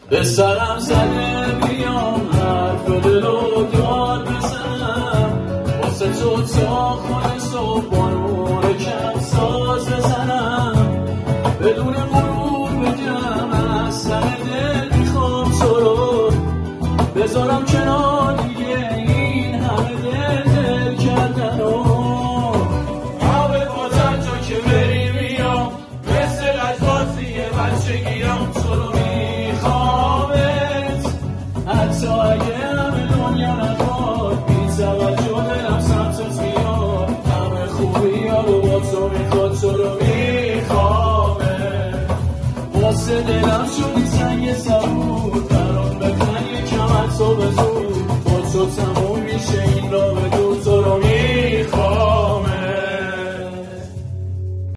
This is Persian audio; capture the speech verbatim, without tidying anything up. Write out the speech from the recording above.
به سرم زده بیام حرف دل رو دار بزنم، واسه تو تا خونه صبح بانون کم ساز بزنم، بدون غرور بگم از سر دل میخوام تو رو بذارم کنار دیگه این همه دل دل کردن و آب بازم تو که بری میام مثل لجبازی بچگیام تو رو میخوامت، حتی اگه همه دنیا نخواد بی توجه دلم سمتت میاد، همه خوبی ها رو با تو میخواد تو رو میخوامت، واسه دلم شد